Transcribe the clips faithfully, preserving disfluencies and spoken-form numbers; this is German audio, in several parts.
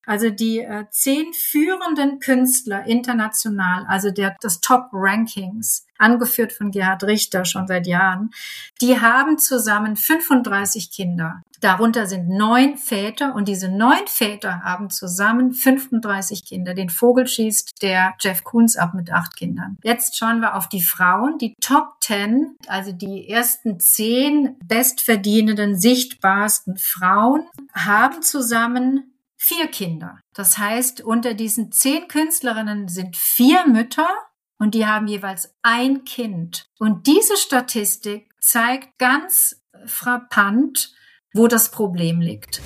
Also die äh, zehn führenden Künstler international, also der, des Top-Rankings, angeführt von Gerhard Richter schon seit Jahren, die haben zusammen fünfunddreißig Kinder. Darunter sind neun Väter und diese neun Väter haben zusammen fünfunddreißig Kinder. Den Vogel schießt der Jeff Koons ab mit acht Kindern. Jetzt schauen wir auf die Frauen. Die Top Ten, also die ersten zehn bestverdienenden, sichtbarsten Frauen, haben zusammen vier Kinder. Das heißt, unter diesen zehn Künstlerinnen sind vier Mütter und die haben jeweils ein Kind. Und diese Statistik zeigt ganz frappant, wo das Problem liegt.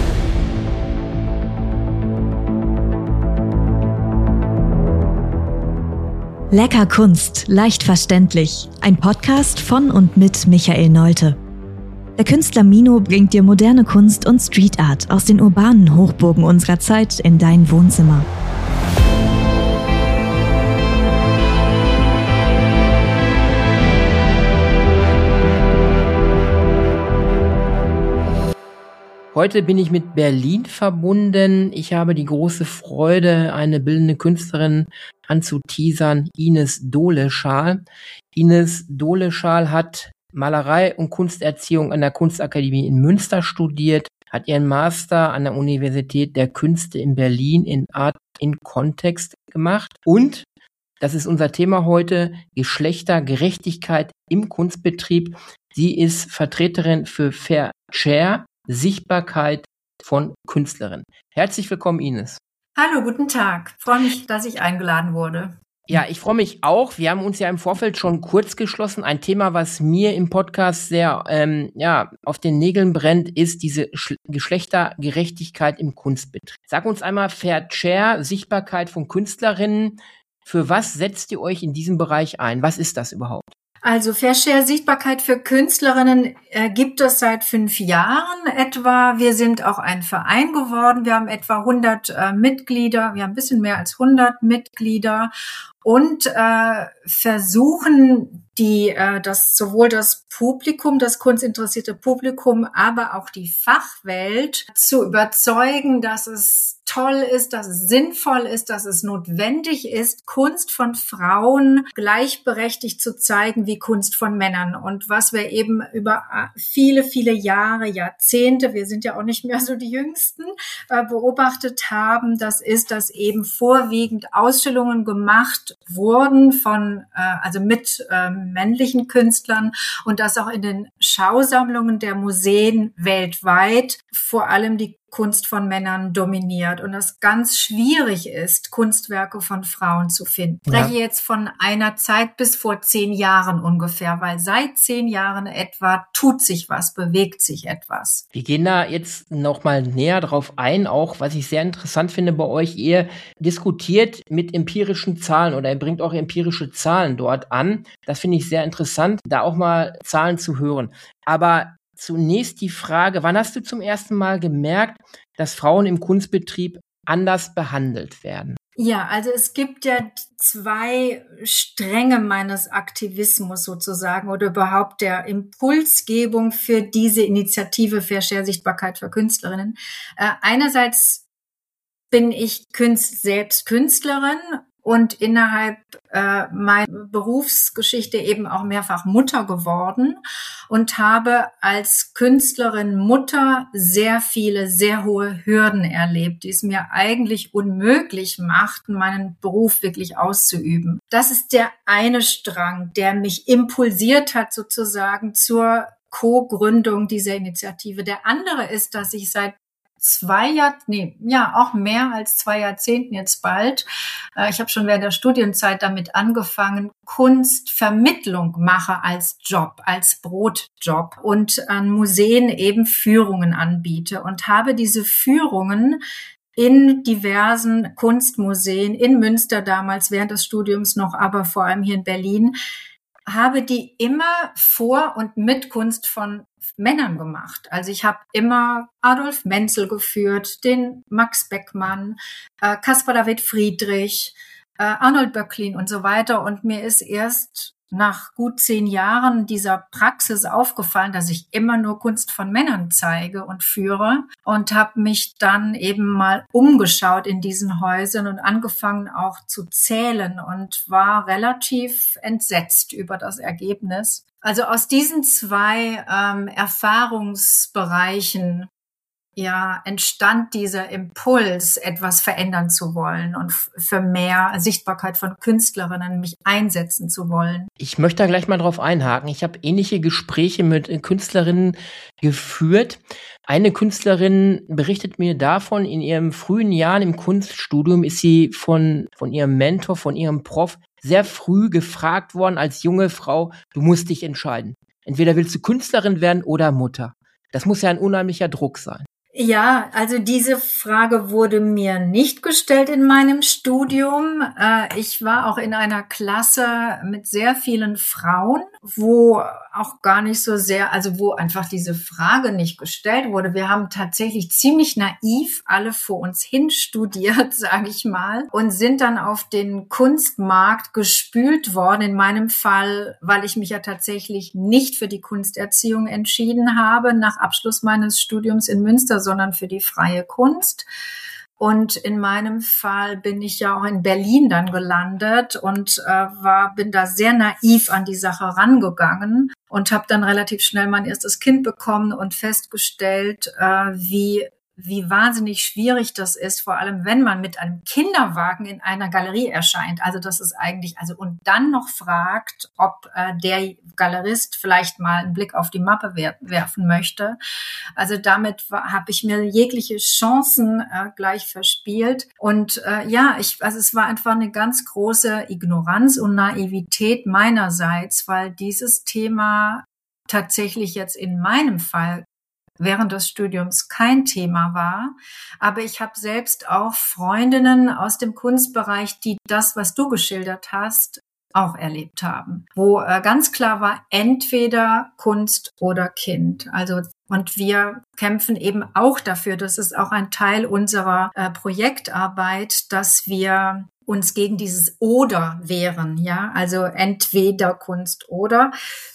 Lecker Kunst, leicht verständlich. Ein Podcast von und mit Michael Nolte. Der Künstler Mino bringt dir moderne Kunst und Street Art aus den urbanen Hochburgen unserer Zeit in dein Wohnzimmer. Heute bin ich mit Berlin verbunden. Ich habe die große Freude, eine bildende Künstlerin anzuteasern, Ines Doleschal. Ines Doleschal hat Malerei und Kunsterziehung an der Kunstakademie in Münster studiert, hat ihren Master an der Universität der Künste in Berlin in Art in Kontext gemacht und, das ist unser Thema heute, Geschlechtergerechtigkeit im Kunstbetrieb. Sie ist Vertreterin für Fair Share, Sichtbarkeit von Künstlerinnen. Herzlich willkommen, Ines. Hallo, guten Tag. Ich freue mich, dass ich eingeladen wurde. Ja, ich freue mich auch. Wir haben uns ja im Vorfeld schon kurz geschlossen. Ein Thema, was mir im Podcast sehr ähm, ja auf den Nägeln brennt, ist diese Sch- Geschlechtergerechtigkeit im Kunstbetrieb. Sag uns einmal, Fair Share, Sichtbarkeit von Künstlerinnen. Für was setzt ihr euch in diesem Bereich ein? Was ist das überhaupt? Also Fair Share Sichtbarkeit für Künstlerinnen äh, gibt es seit fünf Jahren etwa. Wir sind auch ein Verein geworden. Wir haben etwa hundert äh, Mitglieder. Wir haben ein bisschen mehr als hundert Mitglieder und äh, versuchen die äh, das sowohl das Publikum, das kunstinteressierte Publikum, aber auch die Fachwelt zu überzeugen, dass es toll ist, dass es sinnvoll ist, dass es notwendig ist, Kunst von Frauen gleichberechtigt zu zeigen wie Kunst von Männern. Und was wir eben über viele, viele Jahre, Jahrzehnte, wir sind ja auch nicht mehr so die Jüngsten, äh, beobachtet haben, das ist, dass eben vorwiegend Ausstellungen gemacht wurden von, äh, also mit äh, männlichen Künstlern und dass auch in den Schausammlungen der Museen weltweit vor allem die Kunst von Männern dominiert und es ganz schwierig ist, Kunstwerke von Frauen zu finden. Ich spreche ja. jetzt von einer Zeit bis vor zehn Jahren ungefähr, weil seit zehn Jahren etwa tut sich was, bewegt sich etwas. Wir gehen da jetzt nochmal näher drauf ein, auch was ich sehr interessant finde bei euch. Ihr diskutiert mit empirischen Zahlen oder ihr bringt auch empirische Zahlen dort an. Das finde ich sehr interessant, da auch mal Zahlen zu hören. Aber zunächst die Frage, wann hast du zum ersten Mal gemerkt, dass Frauen im Kunstbetrieb anders behandelt werden? Ja, also es gibt ja zwei Stränge meines Aktivismus sozusagen oder überhaupt der Impulsgebung für diese Initiative Fair Share Sichtbarkeit für Künstlerinnen. Äh, einerseits bin ich Künst, selbst Künstlerin und innerhalb äh, meiner Berufsgeschichte eben auch mehrfach Mutter geworden und habe als Künstlerin Mutter sehr viele, sehr hohe Hürden erlebt, die es mir eigentlich unmöglich machten, meinen Beruf wirklich auszuüben. Das ist der eine Strang, der mich impulsiert hat sozusagen zur Co-Gründung dieser Initiative. Der andere ist, dass ich seit zwei Jahr, nee, ja, auch mehr als zwei Jahrzehnten jetzt bald. Ich habe schon während der Studienzeit damit angefangen, Kunstvermittlung mache als Job, als Brotjob und an Museen eben Führungen anbiete und habe diese Führungen in diversen Kunstmuseen, in Münster damals während des Studiums noch, aber vor allem hier in Berlin, habe die immer vor und mit Kunst von Männern gemacht. Also ich habe immer Adolf Menzel geführt, den Max Beckmann, äh, Caspar David Friedrich, äh, Arnold Böcklin und so weiter. Und mir ist erst nach gut zehn Jahren dieser Praxis aufgefallen, dass ich immer nur Kunst von Männern zeige und führe und habe mich dann eben mal umgeschaut in diesen Häusern und angefangen auch zu zählen und war relativ entsetzt über das Ergebnis. Also aus diesen zwei ähm, Erfahrungsbereichen ja, entstand dieser Impuls, etwas verändern zu wollen und für mehr Sichtbarkeit von Künstlerinnen mich einsetzen zu wollen. Ich möchte da gleich mal drauf einhaken. Ich habe ähnliche Gespräche mit Künstlerinnen geführt. Eine Künstlerin berichtet mir davon, in ihren frühen Jahren im Kunststudium ist sie von, von ihrem Mentor, von ihrem Prof sehr früh gefragt worden als junge Frau, du musst dich entscheiden. Entweder willst du Künstlerin werden oder Mutter. Das muss ja ein unheimlicher Druck sein. Ja, also diese Frage wurde mir nicht gestellt in meinem Studium. Ich war auch in einer Klasse mit sehr vielen Frauen, wo auch gar nicht so sehr, also wo einfach diese Frage nicht gestellt wurde. Wir haben tatsächlich ziemlich naiv alle vor uns hin studiert, sage ich mal, und sind dann auf den Kunstmarkt gespült worden. In meinem Fall, weil ich mich ja tatsächlich nicht für die Kunsterziehung entschieden habe nach Abschluss meines Studiums in Münster, sondern für die freie Kunst. Und in meinem Fall bin ich ja auch in Berlin dann gelandet und äh, war, bin da sehr naiv an die Sache rangegangen und habe dann relativ schnell mein erstes Kind bekommen und festgestellt, äh, wie wie wahnsinnig schwierig das ist, vor allem wenn man mit einem Kinderwagen in einer Galerie erscheint. Also das ist eigentlich, also und dann noch fragt, ob äh, der Galerist vielleicht mal einen Blick auf die Mappe wer- werfen möchte. Also damit habe ich mir jegliche Chancen äh, gleich verspielt. Und äh, ja, ich, also es war einfach eine ganz große Ignoranz und Naivität meinerseits, weil dieses Thema tatsächlich jetzt in meinem Fall während des Studiums kein Thema war. Aber ich habe selbst auch Freundinnen aus dem Kunstbereich, die das, was du geschildert hast, auch erlebt haben. Wo äh, ganz klar war, entweder Kunst oder Kind. Also und wir kämpfen eben auch dafür, das ist auch ein Teil unserer äh, Projektarbeit, dass wir uns gegen dieses Oder wehren, ja, also entweder Kunst oder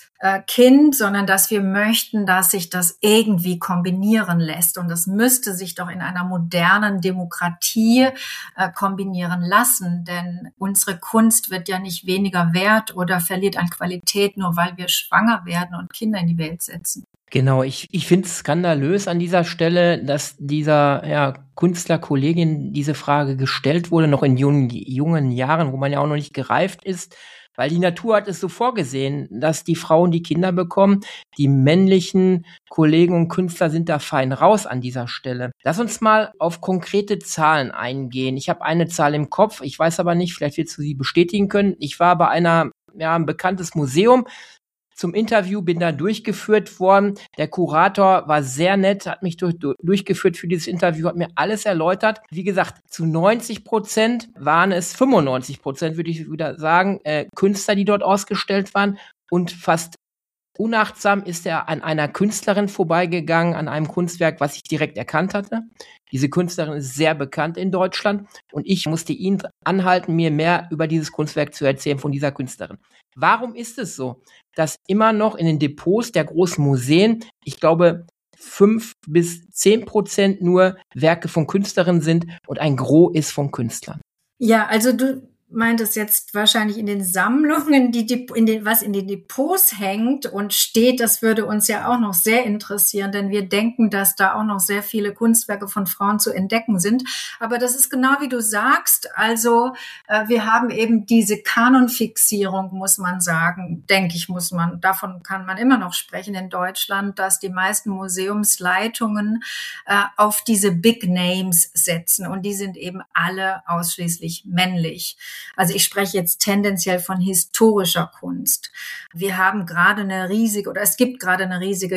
Kind, sondern dass wir möchten, dass sich das irgendwie kombinieren lässt. Und das müsste sich doch in einer modernen Demokratie äh, kombinieren lassen, denn unsere Kunst wird ja nicht weniger wert oder verliert an Qualität, nur weil wir schwanger werden und Kinder in die Welt setzen. Genau, ich, ich finde es skandalös an dieser Stelle, dass dieser ja, Künstlerkollegin diese Frage gestellt wurde, noch in jungen, jungen Jahren, wo man ja auch noch nicht gereift ist. Weil die Natur hat es so vorgesehen, dass die Frauen die Kinder bekommen. Die männlichen Kollegen und Künstler sind da fein raus an dieser Stelle. Lass uns mal auf konkrete Zahlen eingehen. Ich habe eine Zahl im Kopf, ich weiß aber nicht, vielleicht wirst du sie bestätigen können. Ich war bei einer, ja, ein bekanntes Museum zum Interview, bin da durchgeführt worden. Der Kurator war sehr nett, hat mich durch, durchgeführt für dieses Interview, hat mir alles erläutert. Wie gesagt, zu neunzig Prozent waren es, fünfundneunzig Prozent würde ich wieder sagen, äh, Künstler, die dort ausgestellt waren. Und fast unachtsam ist er an einer Künstlerin vorbeigegangen, an einem Kunstwerk, was ich direkt erkannt hatte. Diese Künstlerin ist sehr bekannt in Deutschland und ich musste ihn anhalten, mir mehr über dieses Kunstwerk zu erzählen von dieser Künstlerin. Warum ist es so, dass immer noch in den Depots der großen Museen, ich glaube, fünf bis zehn Prozent nur Werke von Künstlerinnen sind und ein Gros ist von Künstlern? Ja, also du meintest jetzt wahrscheinlich in den Sammlungen, die, in den, was in den Depots hängt und steht, das würde uns ja auch noch sehr interessieren, denn wir denken, dass da auch noch sehr viele Kunstwerke von Frauen zu entdecken sind. Aber das ist genau wie du sagst, also äh, wir haben eben diese Kanonfixierung, muss man sagen, denke ich, muss man, davon kann man immer noch sprechen in Deutschland, dass die meisten Museumsleitungen äh, auf diese Big Names setzen und die sind eben alle ausschließlich männlich. Also ich spreche jetzt tendenziell von historischer Kunst. Wir haben gerade eine riesige, oder es gibt gerade eine riesige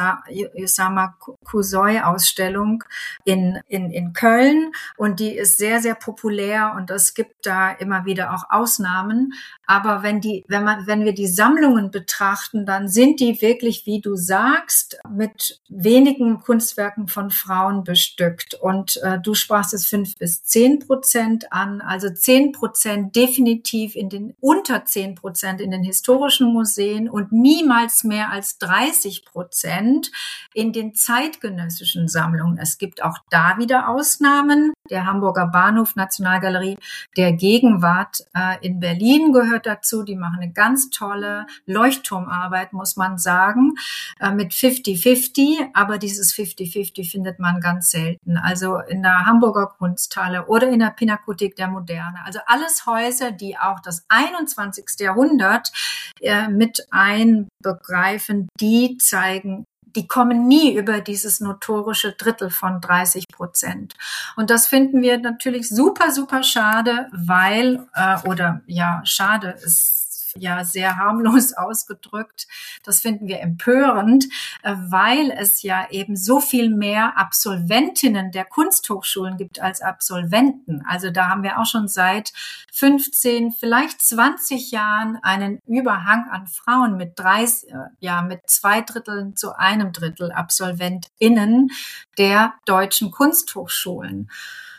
Yusama Kusoi-Ausstellung in, in, in Köln und die ist sehr, sehr populär und es gibt da immer wieder auch Ausnahmen. Aber wenn die, wenn man, wenn wir die Sammlungen betrachten, dann sind die wirklich, wie du sagst, mit wenigen Kunstwerken von Frauen bestückt. Und äh, du sprachst es fünf bis zehn Prozent an, also zehn Prozent Prozent definitiv in den, unter zehn Prozent in den historischen Museen und niemals mehr als dreißig Prozent in den zeitgenössischen Sammlungen. Es gibt auch da wieder Ausnahmen. Der Hamburger Bahnhof Nationalgalerie der Gegenwart äh, in Berlin gehört dazu. Die machen eine ganz tolle Leuchtturmarbeit, muss man sagen, äh, mit fünfzig fünfzig. Aber dieses fünfzig fünfzig findet man ganz selten. Also in der Hamburger Kunsthalle oder in der Pinakothek der Moderne. Also alles Häuser, die auch das einundzwanzigste Jahrhundert äh, mit einbegreifen, die zeigen, die kommen nie über dieses notorische Drittel von dreißig Prozent. Und das finden wir natürlich super, super schade, weil, äh, oder ja, schade ist ja sehr harmlos ausgedrückt. Das finden wir empörend, äh, weil es ja eben so viel mehr Absolventinnen der Kunsthochschulen gibt als Absolventen. Also da haben wir auch schon seit fünfzehn, vielleicht zwanzig Jahren einen Überhang an Frauen mit dreißig, äh, ja, mit zwei Dritteln zu einem Drittel AbsolventInnen der deutschen Kunsthochschulen.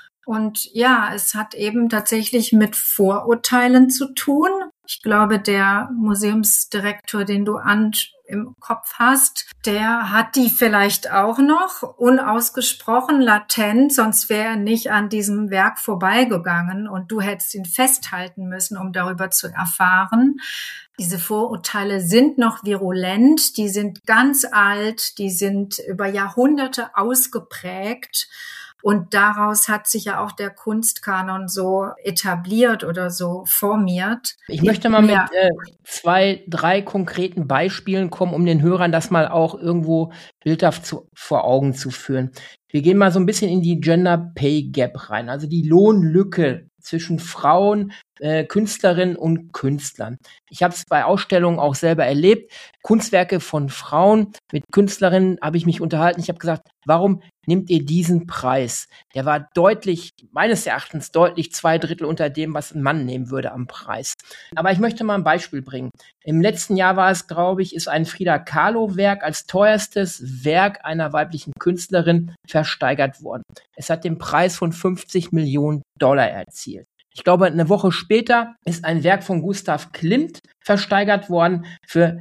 Und ja, es hat eben tatsächlich mit Vorurteilen zu tun. Ich glaube, der Museumsdirektor, den du an, im Kopf hast, der hat die vielleicht auch noch unausgesprochen latent, sonst wäre er nicht an diesem Werk vorbeigegangen und du hättest ihn festhalten müssen, um darüber zu erfahren. Diese Vorurteile sind noch virulent, die sind ganz alt, die sind über Jahrhunderte ausgeprägt. Und daraus hat sich ja auch der Kunstkanon so etabliert oder so formiert. Ich möchte mal ja. mit äh, zwei, drei konkreten Beispielen kommen, um den Hörern das mal auch irgendwo bildhaft zu, vor Augen zu führen. Wir gehen mal so ein bisschen in die Gender Pay Gap rein, also die Lohnlücke zwischen Frauen, äh, Künstlerinnen und Künstlern. Ich habe es bei Ausstellungen auch selber erlebt. Kunstwerke von Frauen mit Künstlerinnen habe ich mich unterhalten. Ich habe gesagt, warum nehmt ihr diesen Preis? Der war deutlich, meines Erachtens deutlich zwei Drittel unter dem, was ein Mann nehmen würde am Preis. Aber ich möchte mal ein Beispiel bringen. Im letzten Jahr war es, glaube ich, ist ein Frida Kahlo-Werk als teuerstes Werk einer weiblichen Künstlerin versteigert worden. Es hat den Preis von fünfzig Millionen Dollar erzielt. Ich glaube, eine Woche später ist ein Werk von Gustav Klimt versteigert worden für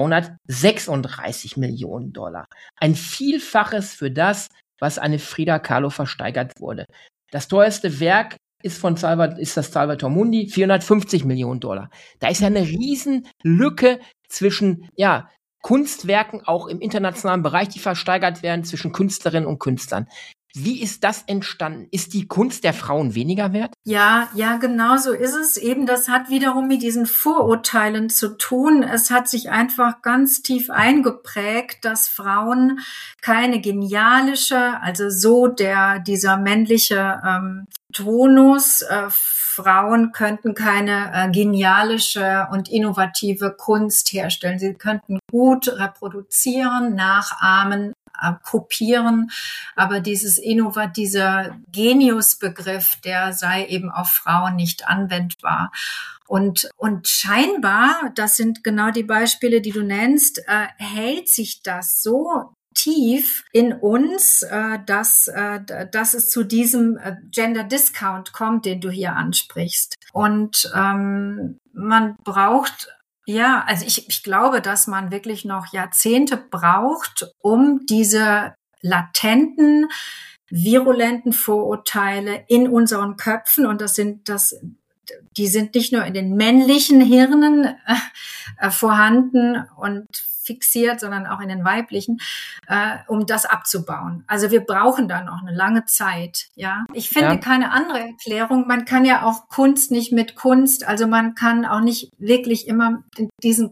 zweihundertsechsunddreißig Millionen Dollar. Ein Vielfaches für das, was eine Frida Kahlo versteigert wurde. Das teuerste Werk ist von Salvat- ist das Salvator Mundi, vierhundertfünfzig Millionen Dollar. Da ist ja eine riesen Lücke zwischen, ja, Kunstwerken auch im internationalen Bereich, die versteigert werden, zwischen Künstlerinnen und Künstlern. Wie ist das entstanden? Ist die Kunst der Frauen weniger wert? Ja, ja, genau so ist es eben. Das hat wiederum mit diesen Vorurteilen zu tun. Es hat sich einfach ganz tief eingeprägt, dass Frauen keine genialische, also so der, dieser männliche ähm, Tonus, äh, Frauen könnten keine äh, genialische und innovative Kunst herstellen. Sie könnten gut reproduzieren, nachahmen, äh, kopieren, aber dieses Innovat, dieser Geniusbegriff, der sei eben auf Frauen nicht anwendbar. Und, und scheinbar, das sind genau die Beispiele, die du nennst, äh, hält sich das so tief in uns, äh, dass, äh, dass es zu diesem äh, Gender Discount kommt, den du hier ansprichst. Und ähm, man braucht, ja, also ich, ich glaube, dass man wirklich noch Jahrzehnte braucht, um diese latenten, virulenten Vorurteile in unseren Köpfen, und das sind das die sind nicht nur in den männlichen Hirnen äh, vorhanden und fixiert, sondern auch in den weiblichen, äh, um das abzubauen. Also wir brauchen da noch eine lange Zeit, ja. Ich finde ja. keine andere Erklärung. Man kann ja auch Kunst nicht mit Kunst, also man kann auch nicht wirklich immer diesen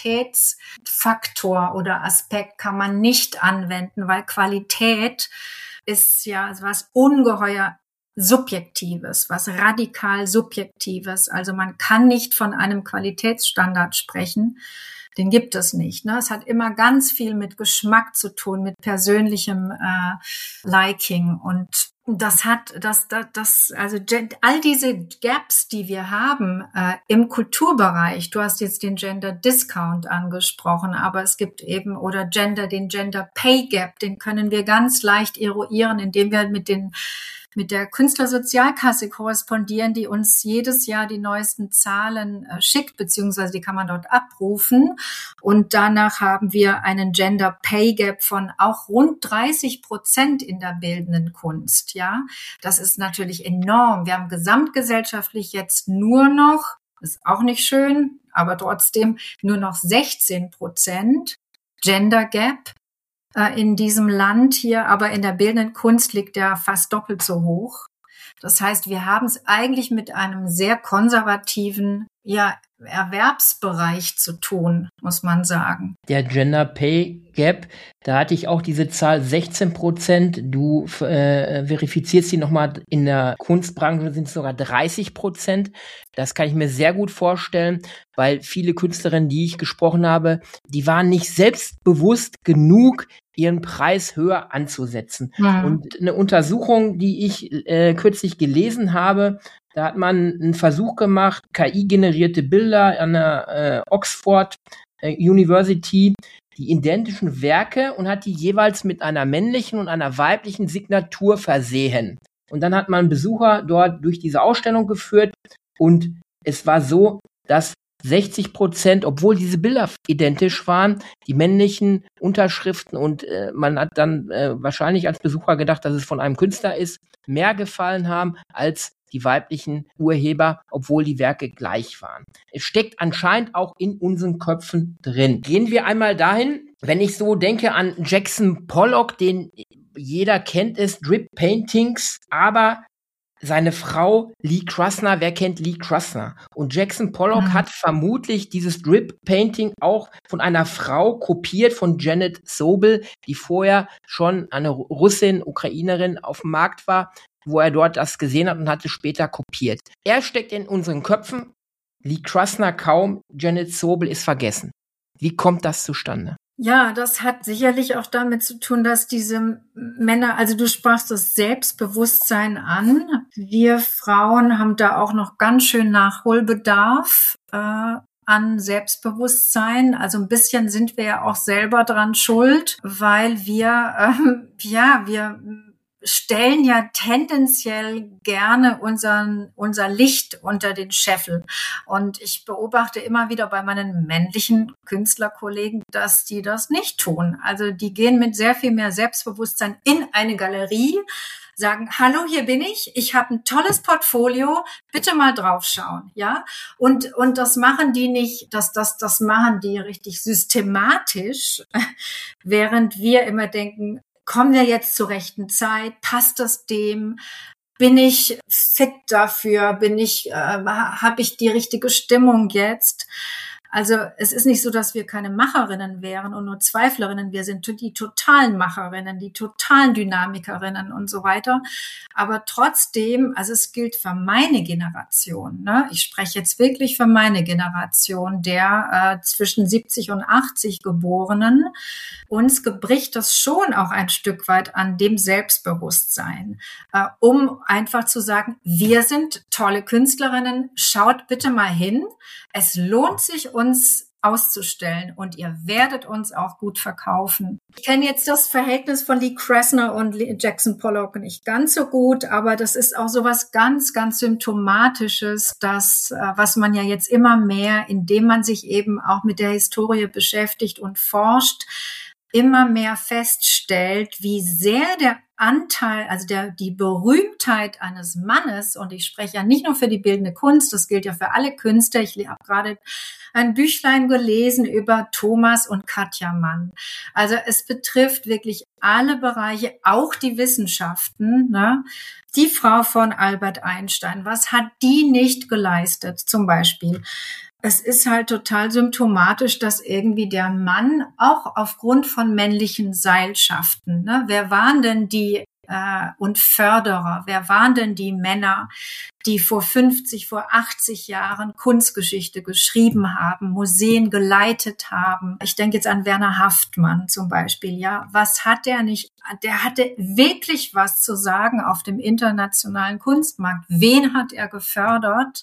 Qualitätsfaktor oder Aspekt kann man nicht anwenden, weil Qualität ist ja was ungeheuer Subjektives, was radikal Subjektives. Also man kann nicht von einem Qualitätsstandard sprechen. Den gibt es nicht. Ne? Es hat immer ganz viel mit Geschmack zu tun, mit persönlichem äh, Liking. Und das hat, das, das, das, also all diese Gaps, die wir haben äh, im Kulturbereich. Du hast jetzt den Gender Discount angesprochen, aber es gibt eben oder Gender, den Gender Pay Gap, den können wir ganz leicht eruieren, indem wir mit den mit der Künstlersozialkasse korrespondieren, die uns jedes Jahr die neuesten Zahlen äh, schickt, beziehungsweise die kann man dort abrufen. Und danach haben wir einen Gender Pay Gap von auch rund dreißig Prozent in der bildenden Kunst. Ja, das ist natürlich enorm. Wir haben gesamtgesellschaftlich jetzt nur noch, ist auch nicht schön, aber trotzdem nur noch sechzehn Prozent Gender Gap äh, in diesem Land hier, aber in der bildenden Kunst liegt der fast doppelt so hoch. Das heißt, wir haben es eigentlich mit einem sehr konservativen, ja, Erwerbsbereich zu tun, muss man sagen. Der Gender Pay Gap, da hatte ich auch diese Zahl sechzehn Prozent. Du äh, verifizierst sie nochmal, in der Kunstbranche sind es sogar dreißig Prozent. Das kann ich mir sehr gut vorstellen, weil viele Künstlerinnen, die ich gesprochen habe, die waren nicht selbstbewusst genug, ihren Preis höher anzusetzen. Mhm. Und eine Untersuchung, die ich äh, kürzlich gelesen habe, da hat man einen Versuch gemacht, K I-generierte Bilder an der äh, Oxford äh, University, die identischen Werke, und hat die jeweils mit einer männlichen und einer weiblichen Signatur versehen. Und dann hat man Besucher dort durch diese Ausstellung geführt, und es war so, dass sechzig Prozent, obwohl diese Bilder identisch waren, die männlichen Unterschriften, und äh, man hat dann äh, wahrscheinlich als Besucher gedacht, dass es von einem Künstler ist, mehr gefallen haben als die weiblichen Urheber, obwohl die Werke gleich waren. Es steckt anscheinend auch in unseren Köpfen drin. Gehen wir einmal dahin, wenn ich so denke an Jackson Pollock, den jeder kennt, es Drip Paintings, aber seine Frau Lee Krasner, wer kennt Lee Krasner? Und Jackson Pollock mhm. hat vermutlich dieses Drip Painting auch von einer Frau kopiert, von Janet Sobel, die vorher schon eine Russin, Ukrainerin auf dem Markt war, wo er dort das gesehen hat und hatte später kopiert. Er steckt in unseren Köpfen, Lee Krasner kaum, Janet Sobel ist vergessen. Wie kommt das zustande? Ja, das hat sicherlich auch damit zu tun, dass diese Männer, also du sprachst das Selbstbewusstsein an. Wir Frauen haben da auch noch ganz schön Nachholbedarf äh, an Selbstbewusstsein. Also ein bisschen sind wir ja auch selber dran schuld, weil wir, ähm, ja, wir stellen ja tendenziell gerne unseren, unser Licht unter den Scheffel. Und ich beobachte immer wieder bei meinen männlichen Künstlerkollegen, dass die das nicht tun. Also die gehen mit sehr viel mehr Selbstbewusstsein in eine Galerie, sagen, hallo, hier bin ich, ich habe ein tolles Portfolio, bitte mal draufschauen, ja? Und und das machen die nicht, das das das machen die richtig systematisch, während wir immer denken, kommen wir jetzt zur rechten Zeit? Passt das dem? Bin ich fit dafür? Bin ich, äh, habe ich die richtige Stimmung jetzt? Also es ist nicht so, dass wir keine Macherinnen wären und nur Zweiflerinnen. Wir sind die totalen Macherinnen, die totalen Dynamikerinnen und so weiter. Aber trotzdem, also es gilt für meine Generation, ne? Ich spreche jetzt wirklich für meine Generation, der äh, zwischen siebzig und achtzig Geborenen. Uns bricht das schon auch ein Stück weit an dem Selbstbewusstsein, äh, um einfach zu sagen, wir sind tolle Künstlerinnen, schaut bitte mal hin. Es lohnt sich, uns auszustellen, und ihr werdet uns auch gut verkaufen. Ich kenne jetzt das Verhältnis von Lee Krasner und Jackson Pollock nicht ganz so gut, aber das ist auch so was ganz, ganz Symptomatisches, das, was man ja jetzt immer mehr, indem man sich eben auch mit der Historie beschäftigt und forscht, immer mehr feststellt, wie sehr der Anteil, also der, die Berühmtheit eines Mannes, und ich spreche ja nicht nur für die bildende Kunst, das gilt ja für alle Künstler. Ich habe gerade ein Büchlein gelesen über Thomas und Katja Mann. Also es betrifft wirklich alle Bereiche, auch die Wissenschaften, ne? Die Frau von Albert Einstein, was hat die nicht geleistet, zum Beispiel? Es ist halt total symptomatisch, dass irgendwie der Mann auch aufgrund von männlichen Seilschaften, ne, wer waren denn die äh, und Förderer, wer waren denn die Männer, die vor fünfzig, vor achtzig Jahren Kunstgeschichte geschrieben haben, Museen geleitet haben? Ich denke jetzt an Werner Haftmann zum Beispiel, ja. Was hat der nicht? Der hatte wirklich was zu sagen auf dem internationalen Kunstmarkt. Wen hat er gefördert?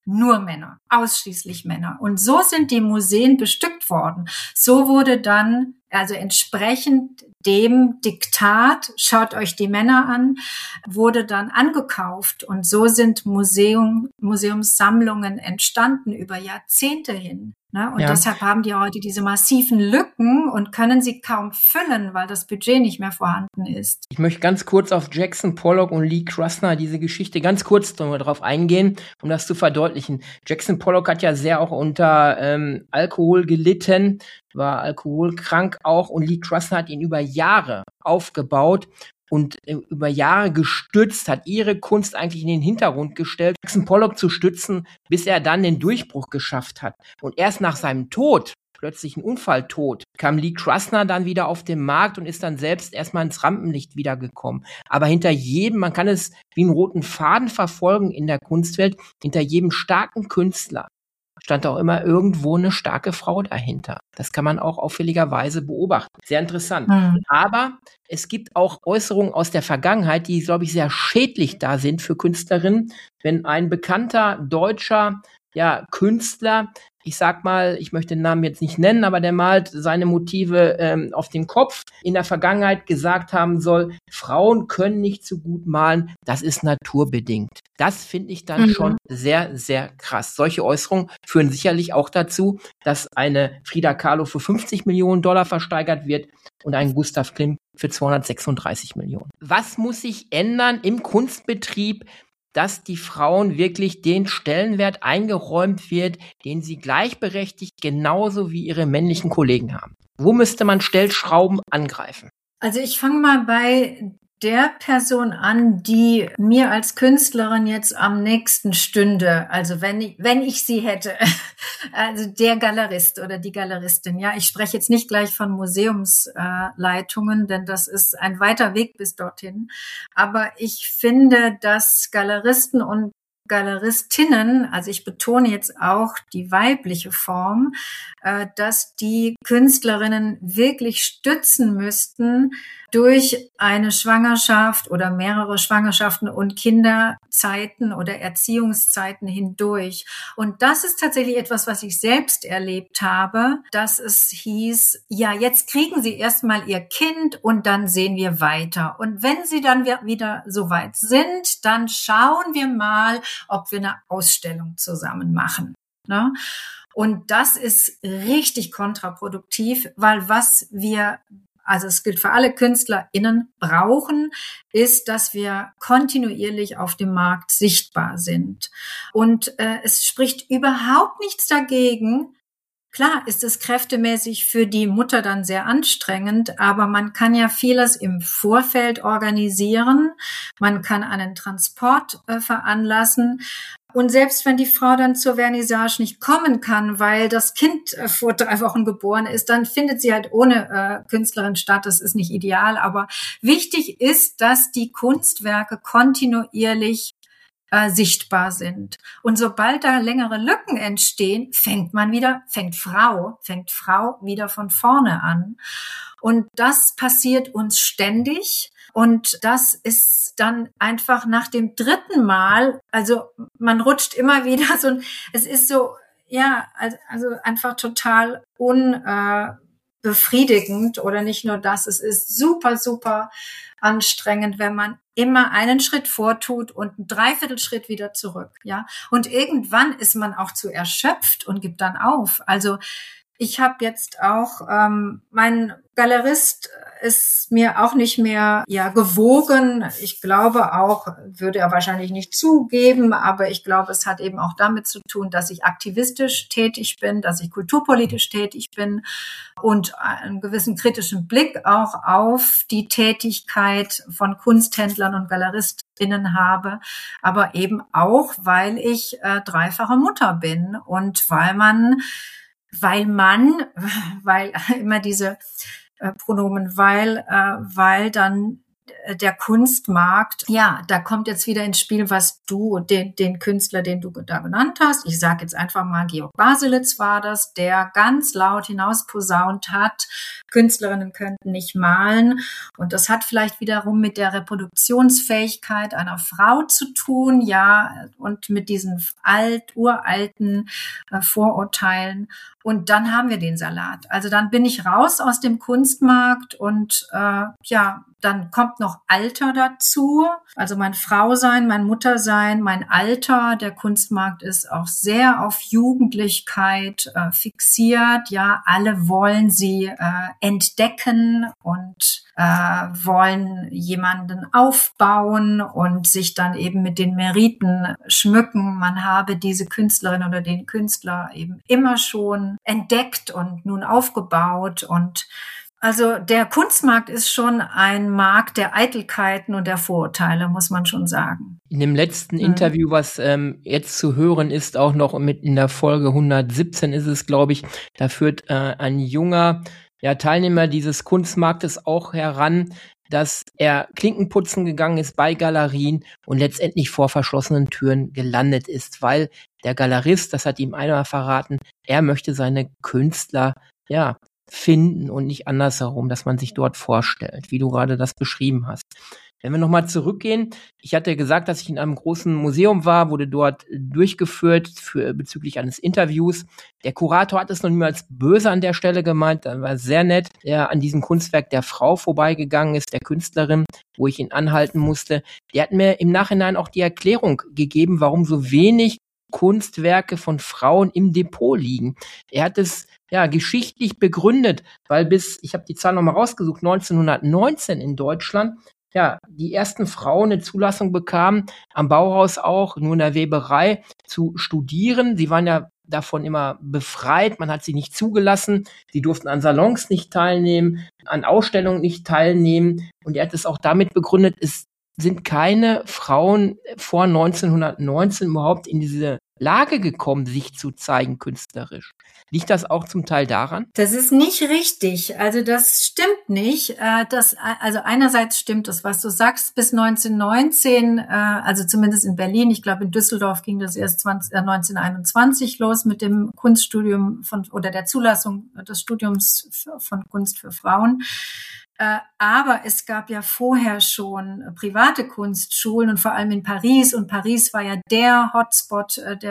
nur Männer, ausschließlich Männer. Und so sind die Museen bestückt worden. So wurde dann, also entsprechend dem Diktat, schaut euch die Männer an, wurde dann angekauft. Und so sind Museum, Museumssammlungen entstanden über Jahrzehnte hin. Ne? Und ja. deshalb haben die heute diese massiven Lücken und können sie kaum füllen, weil das Budget nicht mehr vorhanden ist. Ich möchte ganz kurz auf Jackson Pollock und Lee Krasner, diese Geschichte, ganz kurz darauf eingehen, um das zu verdeutlichen. Jackson Pollock hat ja sehr auch unter ähm, Alkohol gelitten, war alkoholkrank auch, und Lee Krasner hat ihn über Jahre aufgebaut und äh, über Jahre gestützt, hat ihre Kunst eigentlich in den Hintergrund gestellt, Jackson Pollock zu stützen, bis er dann den Durchbruch geschafft hat. Und erst nach seinem Tod, plötzlich ein Unfalltod, kam Lee Krasner dann wieder auf den Markt und ist dann selbst erstmal ins Rampenlicht wiedergekommen. Aber hinter jedem, man kann es wie einen roten Faden verfolgen in der Kunstwelt, hinter jedem starken Künstler stand auch immer irgendwo eine starke Frau dahinter. Das kann man auch auffälligerweise beobachten. Sehr interessant. Mhm. Aber es gibt auch Äußerungen aus der Vergangenheit, die, glaube ich, sehr schädlich da sind für Künstlerinnen. Wenn ein bekannter deutscher ja, Künstler, ich sag mal, ich möchte den Namen jetzt nicht nennen, aber der malt seine Motive ähm, auf dem Kopf, in der Vergangenheit gesagt haben soll, Frauen können nicht so gut malen, das ist naturbedingt. Das finde ich dann mhm. schon sehr, sehr krass. Solche Äußerungen führen sicherlich auch dazu, dass eine Frida Kahlo für fünfzig Millionen Dollar versteigert wird und ein Gustav Klimt für zweihundertsechsunddreißig Millionen. Was muss sich ändern im Kunstbetrieb, dass die Frauen wirklich den Stellenwert eingeräumt wird, den sie gleichberechtigt genauso wie ihre männlichen Kollegen haben? Wo müsste man Stellschrauben angreifen? Also ich fange mal bei der Person an, die mir als Künstlerin jetzt am nächsten stünde, also wenn ich, wenn ich sie hätte, also der Galerist oder die Galeristin. Ja, ich spreche jetzt nicht gleich von Museumsleitungen, äh, denn das ist ein weiter Weg bis dorthin. Aber ich finde, dass Galeristen und Galeristinnen, also ich betone jetzt auch die weibliche Form, äh, dass die Künstlerinnen wirklich stützen müssten durch eine Schwangerschaft oder mehrere Schwangerschaften und Kinderzeiten oder Erziehungszeiten hindurch. Und das ist tatsächlich etwas, was ich selbst erlebt habe, dass es hieß, ja, jetzt kriegen Sie erstmal Ihr Kind und dann sehen wir weiter. Und wenn Sie dann wieder so weit sind, dann schauen wir mal, ob wir eine Ausstellung zusammen machen. Ne? Und das ist richtig kontraproduktiv, weil was wir, also es gilt für alle KünstlerInnen, brauchen, ist, dass wir kontinuierlich auf dem Markt sichtbar sind. Und äh, es spricht überhaupt nichts dagegen. Klar ist es kräftemäßig für die Mutter dann sehr anstrengend, aber man kann ja vieles im Vorfeld organisieren. Man kann einen Transport äh, veranlassen. Und selbst wenn die Frau dann zur Vernissage nicht kommen kann, weil das Kind äh, vor drei Wochen geboren ist, dann findet sie halt ohne äh, Künstlerin statt. Das ist nicht ideal, aber wichtig ist, dass die Kunstwerke kontinuierlich äh, sichtbar sind. Und sobald da längere Lücken entstehen, fängt man wieder, fängt Frau, fängt Frau wieder von vorne an. Und das passiert uns ständig. Und das ist dann einfach nach dem dritten Mal, also man rutscht immer wieder so, es ist so, ja, also einfach total unbefriedigend oder nicht nur das, es ist super, super anstrengend, wenn man immer einen Schritt vortut und einen Dreiviertelschritt wieder zurück, ja. Und irgendwann ist man auch zu erschöpft und gibt dann auf. Also ich habe jetzt auch, ähm, mein Galerist ist mir auch nicht mehr ja gewogen. Ich glaube auch, würde er wahrscheinlich nicht zugeben, aber ich glaube, es hat eben auch damit zu tun, dass ich aktivistisch tätig bin, dass ich kulturpolitisch tätig bin und einen gewissen kritischen Blick auch auf die Tätigkeit von Kunsthändlern und GaleristInnen habe, aber eben auch, weil ich äh, dreifache Mutter bin und weil man Weil man, weil immer diese äh, Pronomen, weil, äh, weil dann der Kunstmarkt, ja, da kommt jetzt wieder ins Spiel, was du, den, den Künstler, den du da genannt hast, ich sage jetzt einfach mal, Georg Baselitz war das, der ganz laut hinausposaunt hat, Künstlerinnen könnten nicht malen. Und das hat vielleicht wiederum mit der Reproduktionsfähigkeit einer Frau zu tun, ja, und mit diesen alt, uralten äh, Vorurteilen. Und dann haben wir den Salat. Also dann bin ich raus aus dem Kunstmarkt und äh, ja, dann kommt noch Alter dazu. Also mein Frausein, mein Muttersein, mein Alter. Der Kunstmarkt ist auch sehr auf Jugendlichkeit äh, fixiert. Ja, alle wollen sie äh, entdecken und äh, wollen jemanden aufbauen und sich dann eben mit den Meriten schmücken. Man habe diese Künstlerin oder den Künstler eben immer schon entdeckt und nun aufgebaut. Und also der Kunstmarkt ist schon ein Markt der Eitelkeiten und der Vorurteile, muss man schon sagen. In dem letzten Mhm. Interview, was ähm, jetzt zu hören ist, auch noch mit in der Folge hundertsiebzehn ist es, glaube ich, da führt äh, ein junger ja, Teilnehmer dieses Kunstmarktes auch heran, dass er Klinkenputzen gegangen ist bei Galerien und letztendlich vor verschlossenen Türen gelandet ist, weil der Galerist, das hat ihm einmal verraten, er möchte seine Künstler, ja, finden und nicht andersherum, dass man sich dort vorstellt, wie du gerade das beschrieben hast. Wenn wir nochmal zurückgehen, ich hatte gesagt, dass ich in einem großen Museum war, wurde dort durchgeführt für, bezüglich eines Interviews. Der Kurator hat es noch niemals böse an der Stelle gemeint, das war sehr nett, der an diesem Kunstwerk der Frau vorbeigegangen ist, der Künstlerin, wo ich ihn anhalten musste. Der hat mir im Nachhinein auch die Erklärung gegeben, warum so wenig Kunstwerke von Frauen im Depot liegen. Er hat es ja geschichtlich begründet, weil bis, ich habe die Zahl nochmal rausgesucht, neunzehnhundertneunzehn in Deutschland, ja, die ersten Frauen eine Zulassung bekamen, am Bauhaus auch, nur in der Weberei, zu studieren. Sie waren ja davon immer befreit, man hat sie nicht zugelassen, sie durften an Salons nicht teilnehmen, an Ausstellungen nicht teilnehmen. Und er hat es auch damit begründet, es sind keine Frauen vor neunzehnhundertneunzehn überhaupt in diese Lage gekommen, sich zu zeigen künstlerisch. Liegt das auch zum Teil daran? Das ist nicht richtig. Also das stimmt nicht. Das, also einerseits stimmt das, was du sagst, bis neunzehnhundertneunzehn, also zumindest in Berlin, ich glaube in Düsseldorf ging das erst neunzehnhunderteinundzwanzig los mit dem Kunststudium von oder der Zulassung des Studiums von Kunst für Frauen. Aber es gab ja vorher schon private Kunstschulen und vor allem in Paris. Und Paris war ja der Hotspot der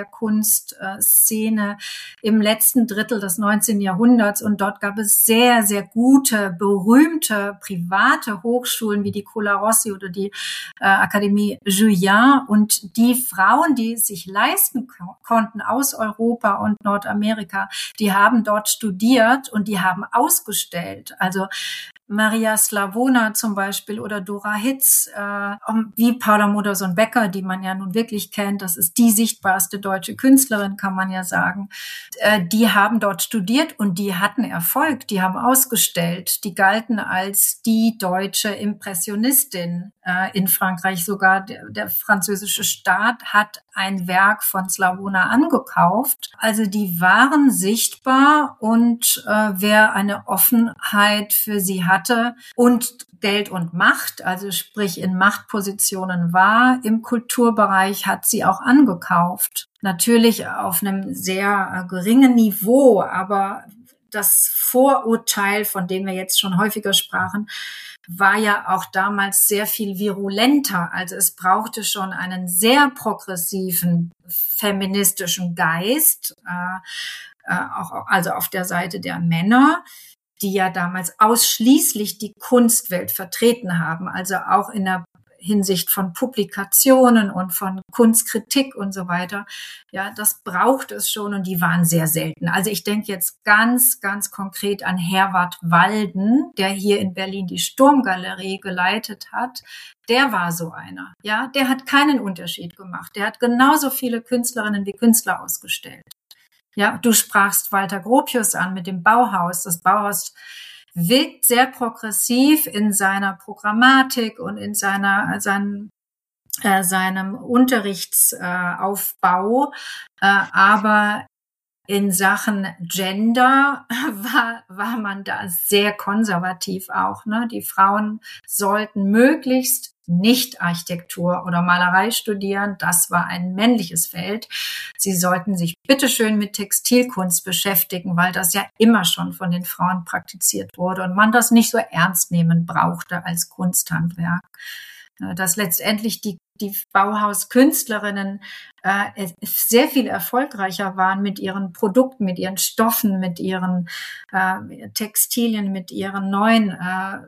Kunstszene im letzten Drittel des neunzehnten Jahrhunderts. Und dort gab es sehr, sehr gute, berühmte private Hochschulen wie die Colarossi oder die äh, Akademie Julian. Und die Frauen, die es sich leisten ko- konnten aus Europa und Nordamerika, die haben dort studiert und die haben ausgestellt. Also Maria Slavona zum Beispiel oder Dora Hitz, äh, wie Paula Modersohn-Becker, die man ja nun wirklich kennt, das ist die sichtbarste deutsche Künstlerin, kann man ja sagen. Äh, die haben dort studiert und die hatten Erfolg, die haben ausgestellt, die galten als die deutsche Impressionistin äh, in Frankreich. Sogar der, der französische Staat hat ein Werk von Slavona angekauft. Also die waren sichtbar und äh, wer eine Offenheit für sie hatte und Geld und Macht, also sprich in Machtpositionen war im Kulturbereich, hat sie auch angekauft. Natürlich auf einem sehr äh, geringen Niveau, aber das Vorurteil, von dem wir jetzt schon häufiger sprachen, war ja auch damals sehr viel virulenter. Also es brauchte schon einen sehr progressiven feministischen Geist, äh, äh, auch also auf der Seite der Männer, die ja damals ausschließlich die Kunstwelt vertreten haben, also auch in der Hinsicht von Publikationen und von Kunstkritik und so weiter. Ja, das braucht es schon und die waren sehr selten. Also ich denke jetzt ganz, ganz konkret an Herwart Walden, der hier in Berlin die Sturmgalerie geleitet hat. Der war so einer. Ja, der hat keinen Unterschied gemacht. Der hat genauso viele Künstlerinnen wie Künstler ausgestellt. Ja, du sprachst Walter Gropius an mit dem Bauhaus. Das Bauhaus wirkt sehr progressiv in seiner Programmatik und in seiner, seinen, äh, seinem Unterrichtsaufbau, äh, aber in Sachen Gender war, war man da sehr konservativ auch, ne? Die Frauen sollten möglichst nicht Architektur oder Malerei studieren. Das war ein männliches Feld. Sie sollten sich bitteschön mit Textilkunst beschäftigen, weil das ja immer schon von den Frauen praktiziert wurde und man das nicht so ernst nehmen brauchte als Kunsthandwerk. Dass letztendlich die, die Bauhauskünstlerinnen äh, sehr viel erfolgreicher waren mit ihren Produkten, mit ihren Stoffen, mit ihren äh, Textilien, mit ihren neuen äh,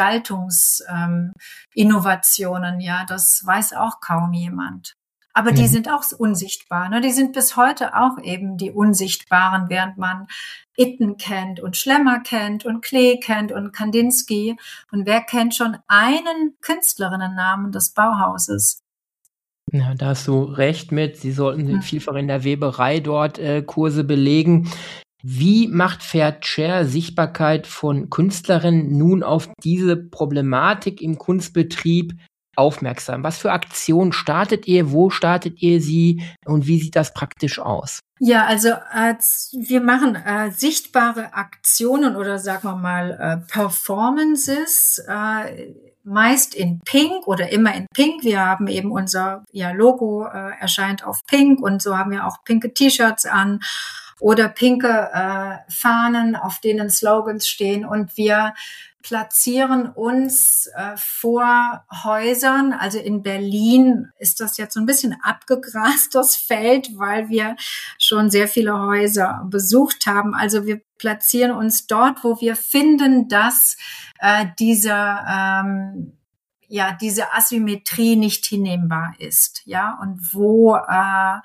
Gestaltungsinnovationen. Ähm, ja, das weiß auch kaum jemand. Aber die mhm. sind auch unsichtbar. Ne? Die sind bis heute auch eben die Unsichtbaren, während man Itten kennt und Schlemmer kennt und Klee kennt und Kandinsky. Und wer kennt schon einen Künstlerinnennamen des Bauhauses? Ja, da hast du recht mit. Sie sollten hm. vielfach in der Weberei dort äh, Kurse belegen. Wie macht Fair-Share Sichtbarkeit von Künstlerinnen nun auf diese Problematik im Kunstbetrieb aufmerksam? Was für Aktionen startet ihr? Wo startet ihr sie? Und wie sieht das praktisch aus? Ja, also äh, wir machen äh, sichtbare Aktionen oder sagen wir mal äh, Performances, äh, meist in Pink oder immer in Pink. Wir haben eben unser ja, Logo äh, erscheint auf Pink und so haben wir auch pinke T-Shirts an oder pinke äh, Fahnen, auf denen Slogans stehen und wir platzieren uns äh, vor Häusern. Also in Berlin ist das jetzt so ein bisschen abgegrast, das Feld, weil wir schon sehr viele Häuser besucht haben. Also wir platzieren uns dort, wo wir finden, dass äh, diese, ähm, ja, diese Asymmetrie nicht hinnehmbar ist, ja, und wo äh,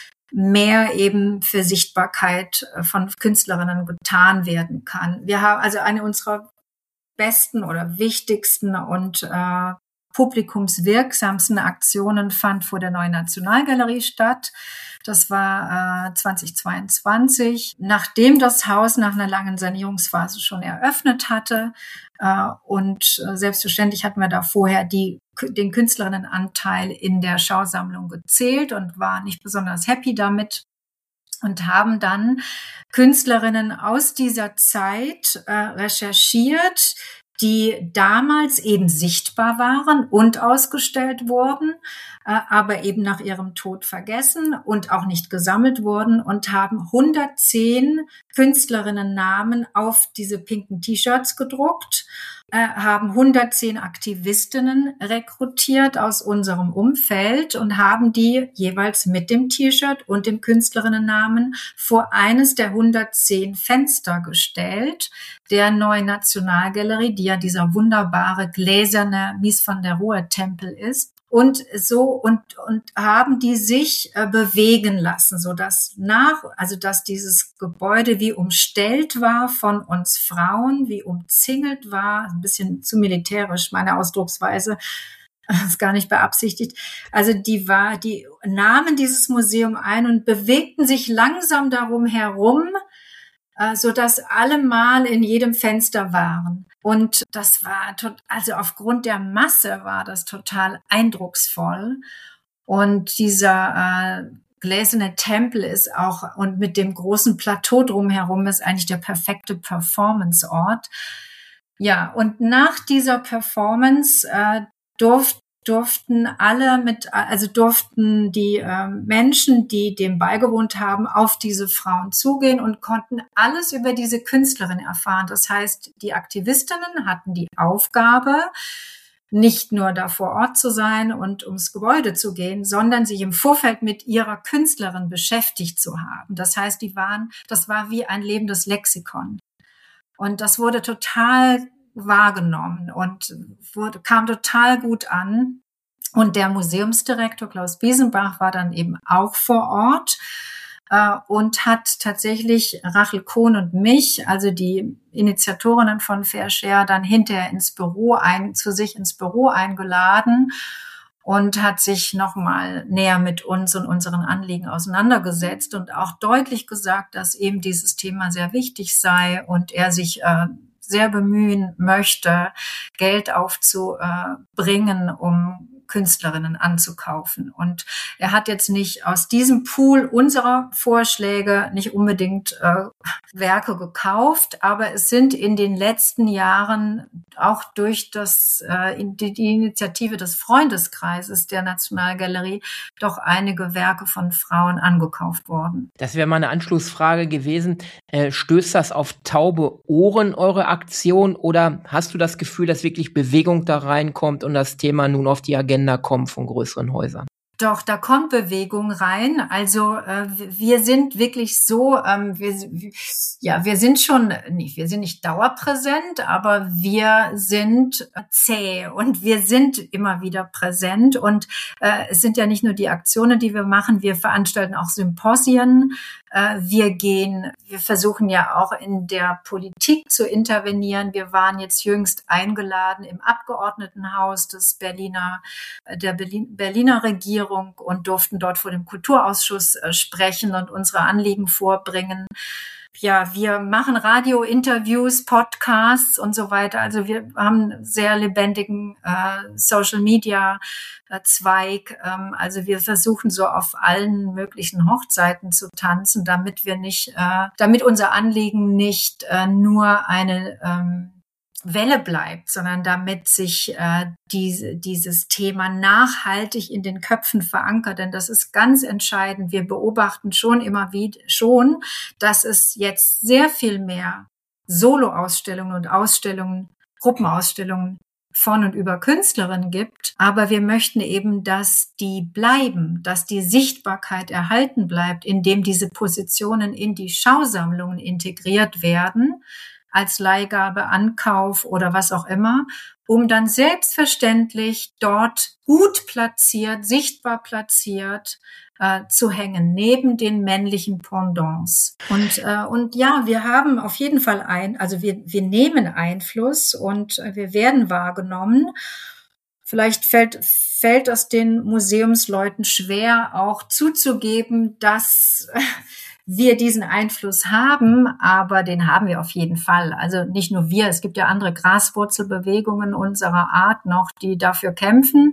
mehr eben für Sichtbarkeit von Künstlerinnen getan werden kann. Wir haben also eine unserer besten oder wichtigsten und äh, publikumswirksamsten Aktionen fand vor der Neuen Nationalgalerie statt. Das war äh, zweitausendzweiundzwanzig, nachdem das Haus nach einer langen Sanierungsphase schon eröffnet hatte. Äh, und äh, selbstverständlich hatten wir da vorher die, den Künstlerinnenanteil in der Schausammlung gezählt und waren nicht besonders happy damit. Und haben dann Künstlerinnen aus dieser Zeit äh, recherchiert, die damals eben sichtbar waren und ausgestellt wurden, äh, aber eben nach ihrem Tod vergessen und auch nicht gesammelt wurden und haben hundertzehn Künstlerinnennamen auf diese pinken T-Shirts gedruckt, äh, haben hundertzehn Aktivistinnen rekrutiert aus unserem Umfeld und haben die jeweils mit dem T-Shirt und dem Künstlerinnennamen vor eines der hundertzehn Fenster gestellt, der Neuen Nationalgalerie, die ja dieser wunderbare gläserne Mies van der Rohe Tempel ist. Und so, und, und haben die sich äh, bewegen lassen, so dass nach, also dass dieses Gebäude wie umstellt war von uns Frauen, wie umzingelt war, ein bisschen zu militärisch, meine Ausdrucksweise, ist gar nicht beabsichtigt. Also die war, die nahmen dieses Museum ein und bewegten sich langsam darum herum, äh, so dass alle mal in jedem Fenster waren. Und das war, tot, also aufgrund der Masse war das total eindrucksvoll. Und dieser äh, gläserne Tempel ist auch, und mit dem großen Plateau drumherum ist eigentlich der perfekte Performance-Ort. Ja, und nach dieser Performance äh, durften durften alle mit, also durften die äh, Menschen, die dem beigewohnt haben, auf diese Frauen zugehen und konnten alles über diese Künstlerin erfahren. Das heißt, die Aktivistinnen hatten die Aufgabe, nicht nur da vor Ort zu sein und ums Gebäude zu gehen, sondern sich im Vorfeld mit ihrer Künstlerin beschäftigt zu haben. Das heißt, die waren, das war wie ein lebendes Lexikon. Und das wurde total wahrgenommen und wurde, kam total gut an. Und der Museumsdirektor Klaus Biesenbach war dann eben auch vor Ort äh, und hat tatsächlich Rachel Kohn und mich, also die Initiatorinnen von Fair-Share, dann hinterher ins Büro ein, zu sich ins Büro eingeladen und hat sich nochmal näher mit uns und unseren Anliegen auseinandergesetzt und auch deutlich gesagt, dass eben dieses Thema sehr wichtig sei und er sich äh, sehr bemühen möchte, Geld aufzubringen, um Künstlerinnen anzukaufen. Und er hat jetzt nicht aus diesem Pool unserer Vorschläge nicht unbedingt äh, Werke gekauft, aber es sind in den letzten Jahren auch durch das äh, die, die Initiative des Freundeskreises der Nationalgalerie doch einige Werke von Frauen angekauft worden. Das wäre mal eine Anschlussfrage gewesen. Äh, stößt das auf taube Ohren, eure Aktion, oder hast du das Gefühl, dass wirklich Bewegung da reinkommt und das Thema nun auf die Agenda kommt von größeren Häusern? Doch, da kommt Bewegung rein. Also äh, wir sind wirklich so, ähm, wir, ja, wir sind schon, nicht, wir sind nicht dauerpräsent, aber wir sind zäh und wir sind immer wieder präsent. Und äh, es sind ja nicht nur die Aktionen, die wir machen, wir veranstalten auch Symposien. Äh, wir gehen, wir versuchen ja auch in der Politik zu intervenieren. Wir waren jetzt jüngst eingeladen im Abgeordnetenhaus des Berliner, der Berlin, Berliner Regierung und durften dort vor dem Kulturausschuss äh, sprechen und unsere Anliegen vorbringen. Ja, wir machen Radio-Interviews, Podcasts und so weiter. Also wir haben einen sehr lebendigen äh, Social-Media-Zweig. Ähm, also wir versuchen so auf allen möglichen Hochzeiten zu tanzen, damit wir nicht, äh, damit unser Anliegen nicht äh, nur eine ähm, Welle bleibt, sondern damit sich äh, diese, dieses Thema nachhaltig in den Köpfen verankert. Denn das ist ganz entscheidend. Wir beobachten schon immer wieder schon, dass es jetzt sehr viel mehr Solo-Ausstellungen und Ausstellungen, Gruppenausstellungen von und über Künstlerinnen gibt. Aber wir möchten eben, dass die bleiben, dass die Sichtbarkeit erhalten bleibt, indem diese Positionen in die Schausammlungen integriert werden, als Leihgabe, Ankauf oder was auch immer, um dann selbstverständlich dort gut platziert, sichtbar platziert äh, zu hängen, neben den männlichen Pendants. Und äh, und ja, wir haben auf jeden Fall ein, also wir wir nehmen Einfluss und äh, wir werden wahrgenommen. Vielleicht fällt fällt es den Museumsleuten schwer, auch zuzugeben, dass wir diesen Einfluss haben, aber den haben wir auf jeden Fall. Also nicht nur wir, es gibt ja andere Graswurzelbewegungen unserer Art noch, die dafür kämpfen.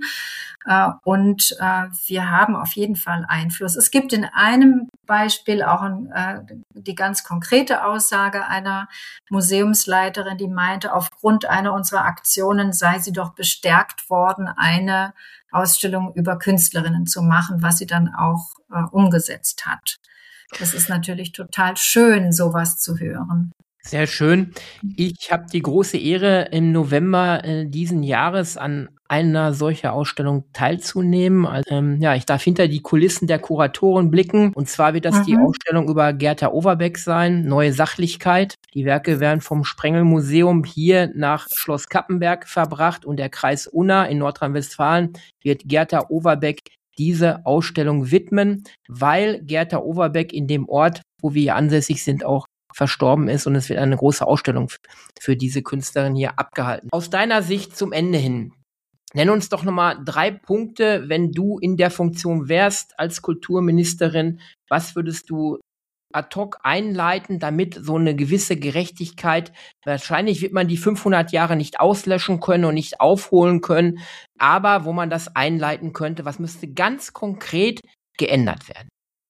Und wir haben auf jeden Fall Einfluss. Es gibt in einem Beispiel auch die ganz konkrete Aussage einer Museumsleiterin, die meinte, aufgrund einer unserer Aktionen sei sie doch bestärkt worden, eine Ausstellung über Künstlerinnen zu machen, was sie dann auch umgesetzt hat. Das ist natürlich total schön, sowas zu hören. Sehr schön. Ich habe die große Ehre, im November äh, diesen Jahres an einer solcher Ausstellung teilzunehmen. Also, ähm, ja, ich darf hinter die Kulissen der Kuratoren blicken. Und zwar wird das mhm. die Ausstellung über Gerta Overbeck sein, Neue Sachlichkeit. Die Werke werden vom Sprengel-Museum hier nach Schloss Cappenberg verbracht und der Kreis Unna in Nordrhein-Westfalen wird Gerta Overbeck diese Ausstellung widmen, weil Gerta Overbeck in dem Ort, wo wir hier ansässig sind, auch verstorben ist und es wird eine große Ausstellung für diese Künstlerin hier abgehalten. Aus deiner Sicht zum Ende hin, nenn uns doch nochmal drei Punkte, wenn du in der Funktion wärst als Kulturministerin, was würdest du ad hoc einleiten, damit so eine gewisse Gerechtigkeit, wahrscheinlich wird man die fünfhundert Jahre nicht auslöschen können und nicht aufholen können, aber wo man das einleiten könnte, was müsste ganz konkret geändert werden?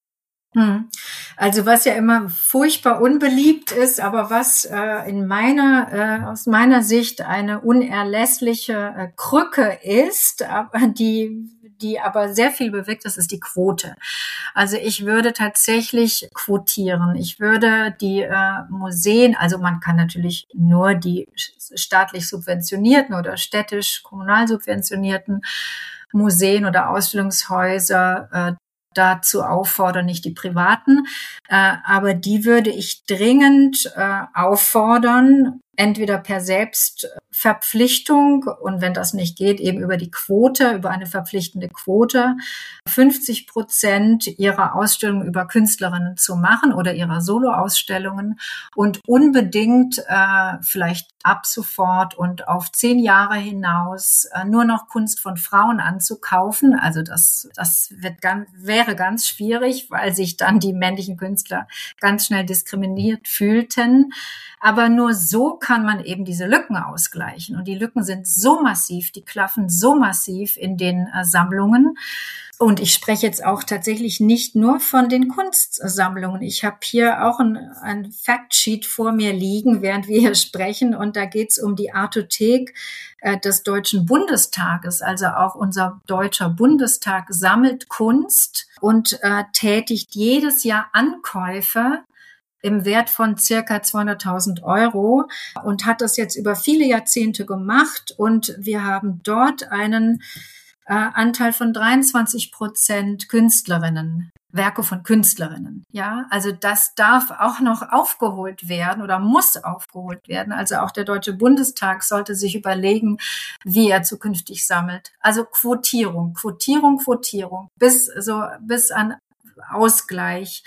Also was ja immer furchtbar unbeliebt ist, aber was äh, in meiner, äh, aus meiner Sicht eine unerlässliche äh, Krücke ist, aber die, die aber sehr viel bewirkt, das ist die Quote. Also ich würde tatsächlich quotieren. Ich würde die äh, Museen, also man kann natürlich nur die staatlich subventionierten oder städtisch kommunal subventionierten Museen oder Ausstellungshäuser äh, dazu auffordern, nicht die privaten, äh, aber die würde ich dringend äh, auffordern, entweder per Selbstverpflichtung und wenn das nicht geht, eben über die Quote, über eine verpflichtende Quote, fünfzig Prozent ihrer Ausstellungen über Künstlerinnen zu machen oder ihrer Soloausstellungen und unbedingt äh, vielleicht ab sofort und auf zehn Jahre hinaus äh, nur noch Kunst von Frauen anzukaufen. Also das, das wird ganz, wäre ganz schwierig, weil sich dann die männlichen Künstler ganz schnell diskriminiert fühlten. Aber nur so kann man eben diese Lücken ausgleichen. Und die Lücken sind so massiv, die klaffen so massiv in den äh, Sammlungen. Und ich spreche jetzt auch tatsächlich nicht nur von den Kunstsammlungen. Ich habe hier auch ein, ein Factsheet vor mir liegen, während wir hier sprechen. Und da geht es um die Artothek äh, des Deutschen Bundestages. Also auch unser Deutscher Bundestag sammelt Kunst und äh, tätigt jedes Jahr Ankäufe im Wert von circa zweihunderttausend Euro und hat das jetzt über viele Jahrzehnte gemacht. Und wir haben dort einen Äh, Anteil von dreiundzwanzig Prozent Künstlerinnen, Werke von Künstlerinnen. Ja, also das darf auch noch aufgeholt werden oder muss aufgeholt werden. Also auch der Deutsche Bundestag sollte sich überlegen, wie er zukünftig sammelt. Also Quotierung, Quotierung, Quotierung, bis so bis an Ausgleich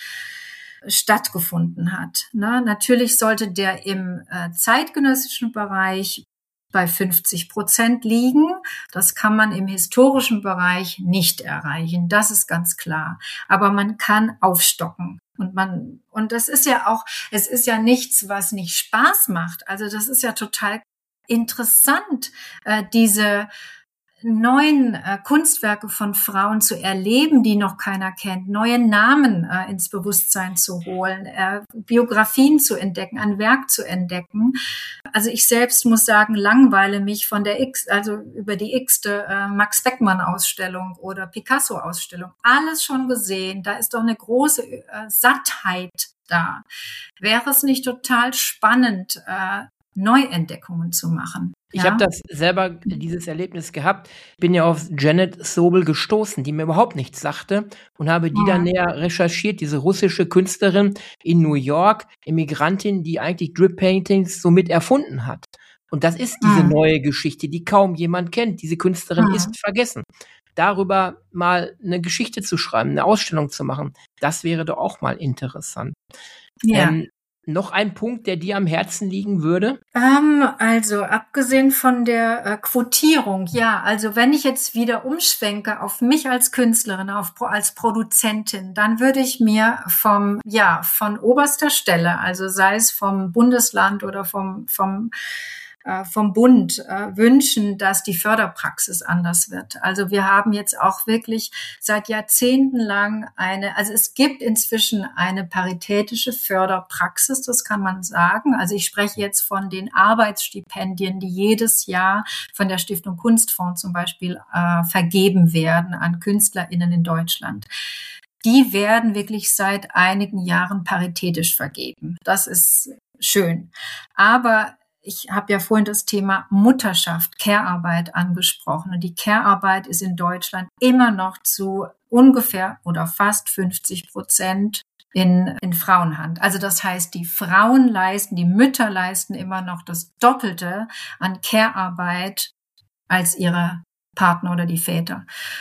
stattgefunden hat. Ne? Natürlich sollte der im äh, zeitgenössischen Bereich bei fünfzig Prozent liegen. Das kann man im historischen Bereich nicht erreichen. Das ist ganz klar. Aber man kann aufstocken. Und man, und das ist ja auch, es ist ja nichts, was nicht Spaß macht. Also das ist ja total interessant, äh, diese neuen äh, Kunstwerke von Frauen zu erleben, die noch keiner kennt, neue Namen äh, ins Bewusstsein zu holen, äh, Biografien zu entdecken, ein Werk zu entdecken. Also ich selbst muss sagen, langweile mich von der X, also über die x-te äh, Max Beckmann-Ausstellung oder Picasso-Ausstellung. Alles schon gesehen. Da ist doch eine große äh, Sattheit da. Wäre es nicht total spannend, äh, Neuentdeckungen zu machen? Ich ja? habe das selber, dieses Erlebnis gehabt, bin ja auf Janet Sobel gestoßen, die mir überhaupt nichts sagte und habe die ja. dann näher recherchiert, diese russische Künstlerin in New York, Immigrantin, die eigentlich Drip Paintings so mit erfunden hat. Und das ist diese mhm. neue Geschichte, die kaum jemand kennt. Diese Künstlerin mhm. ist vergessen. Darüber mal eine Geschichte zu schreiben, eine Ausstellung zu machen, das wäre doch auch mal interessant. Ja. Ähm, Noch ein Punkt, der dir am Herzen liegen würde? Ähm, also abgesehen von der äh, Quotierung, ja, also wenn ich jetzt wieder umschwenke auf mich als Künstlerin, auf als Produzentin, dann würde ich mir vom, ja, von oberster Stelle, also sei es vom Bundesland oder vom, vom vom Bund äh, wünschen, dass die Förderpraxis anders wird. Also wir haben jetzt auch wirklich seit Jahrzehnten lang eine, also es gibt inzwischen eine paritätische Förderpraxis, das kann man sagen. Also ich spreche jetzt von den Arbeitsstipendien, die jedes Jahr von der Stiftung Kunstfonds zum Beispiel äh, vergeben werden an KünstlerInnen in Deutschland. Die werden wirklich seit einigen Jahren paritätisch vergeben. Das ist schön. Aber ich habe ja vorhin das Thema Mutterschaft, Care-Arbeit angesprochen. Und die Care-Arbeit ist in Deutschland immer noch zu ungefähr oder fast fünfzig Prozent in, in Frauenhand. Also das heißt, die Frauen leisten, die Mütter leisten immer noch das Doppelte an Care-Arbeit als ihre Partner oder die Väter.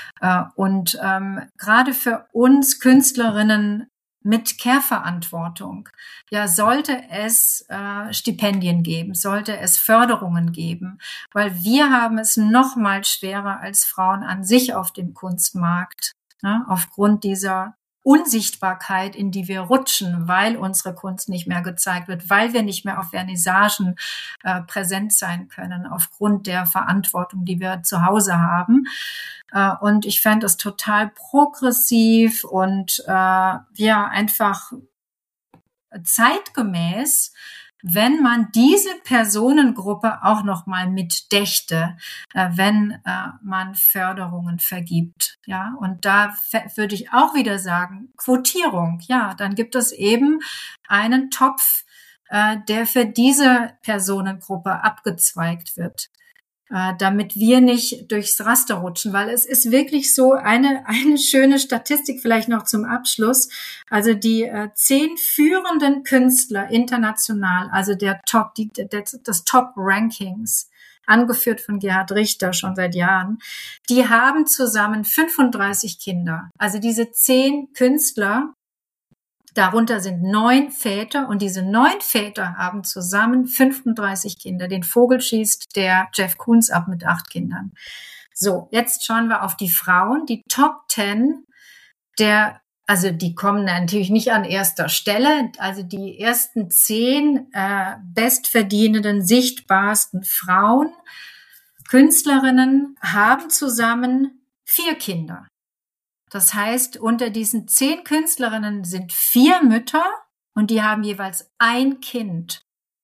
Und ähm, gerade für uns Künstlerinnen mit Care-Verantwortung, ja, sollte es äh, Stipendien geben, sollte es Förderungen geben, weil wir haben es noch mal schwerer als Frauen an sich auf dem Kunstmarkt, ne, aufgrund dieser Unsichtbarkeit, in die wir rutschen, weil unsere Kunst nicht mehr gezeigt wird, weil wir nicht mehr auf Vernissagen äh, präsent sein können, aufgrund der Verantwortung, die wir zu Hause haben. Äh, und ich fände es total progressiv und äh, ja, einfach zeitgemäß, wenn man diese Personengruppe auch noch mal mitdächte, äh, wenn äh, man Förderungen vergibt, ja, und da f- würde ich auch wieder sagen, Quotierung, ja, dann gibt es eben einen Topf, äh, der für diese Personengruppe abgezweigt wird, äh, damit wir nicht durchs Raster rutschen, weil es ist wirklich so eine eine schöne Statistik vielleicht noch zum Abschluss. Also die äh, zehn führenden Künstler international, also der Top, die, der, das Top-Rankings, angeführt von Gerhard Richter schon seit Jahren, die haben zusammen fünfunddreißig Kinder. Also diese zehn Künstler, darunter sind neun Väter und diese neun Väter haben zusammen fünfunddreißig Kinder. Den Vogel schießt der Jeff Koons ab mit acht Kindern. So, jetzt schauen wir auf die Frauen. Die Top Ten der Also die kommen natürlich nicht an erster Stelle. Also die ersten zehn äh, bestverdienenden, sichtbarsten Frauen, Künstlerinnen, haben zusammen vier Kinder. Das heißt, unter diesen zehn Künstlerinnen sind vier Mütter und die haben jeweils ein Kind.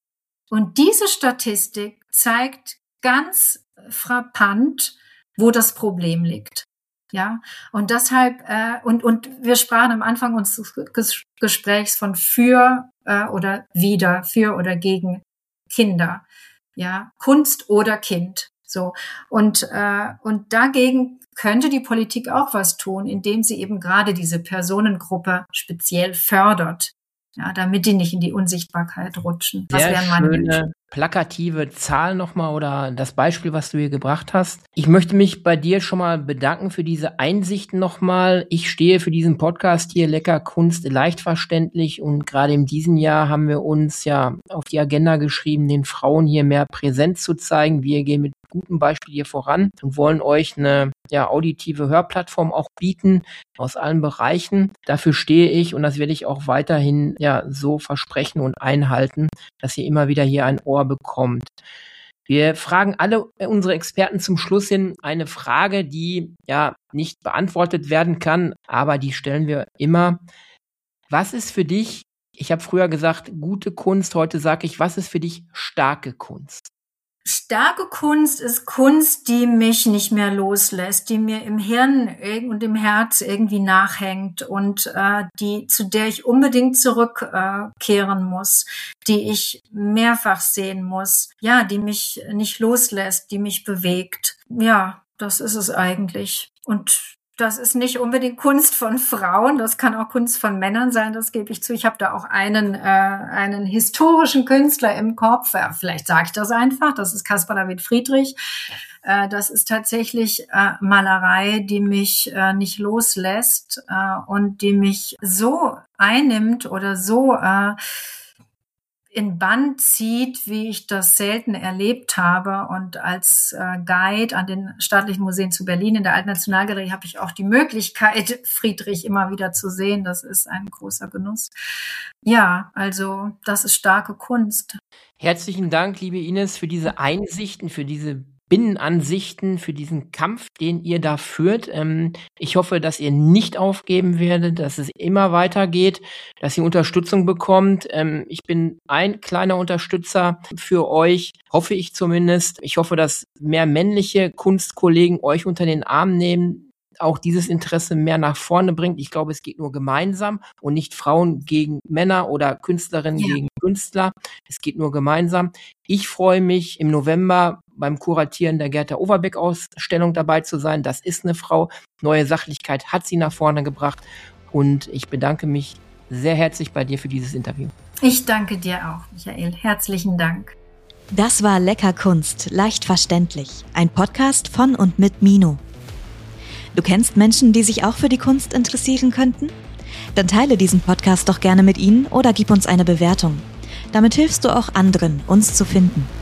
Und diese Statistik zeigt ganz frappant, wo das Problem liegt. Ja, und deshalb, äh, und, und wir sprachen am Anfang unseres Ges- Gesprächs von für äh, oder wider, für oder gegen Kinder. Ja, Kunst oder Kind. So. Und, äh, und dagegen könnte die Politik auch was tun, indem sie eben gerade diese Personengruppe speziell fördert. Ja, damit die nicht in die Unsichtbarkeit rutschen. Das Sehr wären meine schöne, Wünsche. plakative Zahl nochmal oder das Beispiel, was du hier gebracht hast. Ich möchte mich bei dir schon mal bedanken für diese Einsichten nochmal. Ich stehe für diesen Podcast hier, Lecker Kunst, leicht verständlich, und gerade in diesem Jahr haben wir uns ja auf die Agenda geschrieben, den Frauen hier mehr Präsenz zu zeigen. Wir gehen mit gutem Beispiel hier voran und wollen euch eine ja, auditive Hörplattform auch bieten aus allen Bereichen. Dafür stehe ich und das werde ich auch weiterhin ja so versprechen und einhalten, dass ihr immer wieder hier ein Ohr bekommt. Wir fragen alle unsere Experten zum Schluss hin eine Frage, die ja nicht beantwortet werden kann, aber die stellen wir immer. Was ist für dich, ich habe früher gesagt, gute Kunst, heute sage ich, was ist für dich starke Kunst? Starke Kunst ist Kunst, die mich nicht mehr loslässt, die mir im Hirn und im Herz irgendwie nachhängt und äh, die zu der ich unbedingt zurückkehren äh, muss, die ich mehrfach sehen muss, ja, die mich nicht loslässt, die mich bewegt. Ja, das ist es eigentlich. Und das ist nicht unbedingt Kunst von Frauen, das kann auch Kunst von Männern sein, das gebe ich zu. Ich habe da auch einen äh, einen historischen Künstler im Kopf, ja, vielleicht sage ich das einfach, das ist Caspar David Friedrich. Äh, das ist tatsächlich äh, Malerei, die mich äh, nicht loslässt äh, und die mich so einnimmt oder so äh, in Bann zieht, wie ich das selten erlebt habe. Und als äh, Guide an den Staatlichen Museen zu Berlin in der Alten Nationalgalerie habe ich auch die Möglichkeit, Friedrich immer wieder zu sehen. Das ist ein großer Genuss. Ja, also das ist starke Kunst. Herzlichen Dank, liebe Ines, für diese Einsichten, für diese Binnenansichten, für diesen Kampf, den ihr da führt. Ähm, ich hoffe, dass ihr nicht aufgeben werdet, dass es immer weitergeht, dass ihr Unterstützung bekommt. Ähm, ich bin ein kleiner Unterstützer für euch, hoffe ich zumindest. Ich hoffe, dass mehr männliche Kunstkollegen euch unter den Arm nehmen, auch dieses Interesse mehr nach vorne bringt. Ich glaube, es geht nur gemeinsam und nicht Frauen gegen Männer oder Künstlerinnen ja. gegen Künstler. Es geht nur gemeinsam. Ich freue mich, im November beim Kuratieren der Gerda Overbeck-Ausstellung dabei zu sein. Das ist eine Frau. Neue Sachlichkeit hat sie nach vorne gebracht. Und ich bedanke mich sehr herzlich bei dir für dieses Interview. Ich danke dir auch, Michael. Herzlichen Dank. Das war Lecker Kunst, leicht verständlich. Ein Podcast von und mit Mino. Du kennst Menschen, die sich auch für die Kunst interessieren könnten? Dann teile diesen Podcast doch gerne mit ihnen oder gib uns eine Bewertung. Damit hilfst du auch anderen, uns zu finden.